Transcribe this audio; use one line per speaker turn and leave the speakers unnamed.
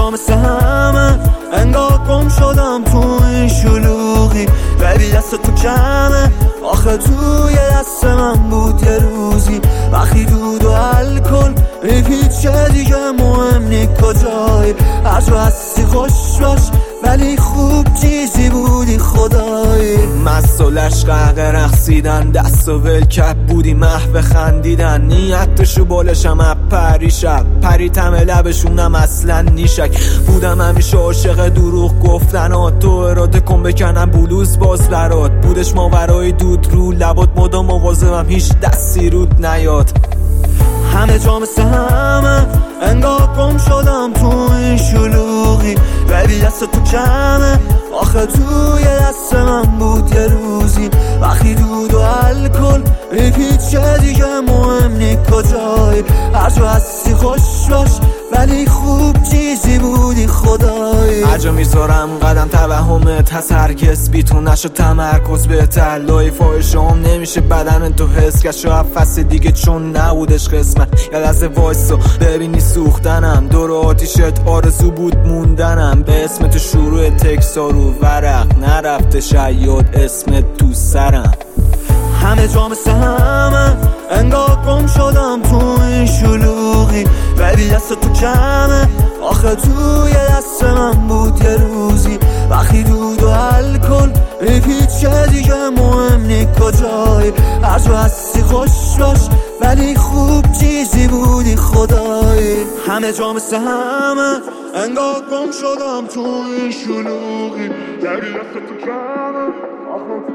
جا مثل همه، انگار گم شدم تو این شلوغی. ببی دست تو کمه، آخه توی دست من بود یه روزی. وقتی دود و الکل هیچ دیگه مهم نی کجایی. هر جا هستی خوش باش، ولی خوب چیزی بودی خدایی. مسئولش قهقه رقصیدن، دست و ولکپ بودی محو خندیدن. نیتشو بالشم اب پری شب، پریتم لبشونم اصلا نیشک. بودم همیشه عاشق دروغ گفتن تو اراده کن بکنم بلوز باز برات. بودش ماورای دود رو لبات مدام مواظبم هیچ دستی رود نیاد. همه جا مثل همه، انگار گم شدم تو این شلوغی. ببی دست تو کمه، آخه توی دست من بود یه روزی. وقتی دود و الکل هیچ دیگه مهم نی کجایی. هر جا هستی خوش باش، ولی خوب چیزی بودی خدایی. هر جا میذارم قدم توهمت هست، هرگز بیتون نشد تمرکز بهتر. لایفای شام نمیشه بدن تو حس که شاید فصل دیگه چون نبودش قسمت. یه لحظه وایسا ببینی سوختنم، دور آتیشت آرزو بود موندنم. به اسم تو شروع تکسا رو ورق نرفته شاید اسمت تو سرم. همه جا مثل همه، انگار گم شدم تو این شلوغی. ببی دست تو کمه، آخه توی دست من بود یه روزی. وقتی دود و الکل هیچ دیگه مهم نی کجایی. هر جا هستی خوش باش، ولی خوب چیزی بودی خدایی. همه جا مثل همه، انگار گم شدم تو این شلوغی. ببی دست تو کمه، آخه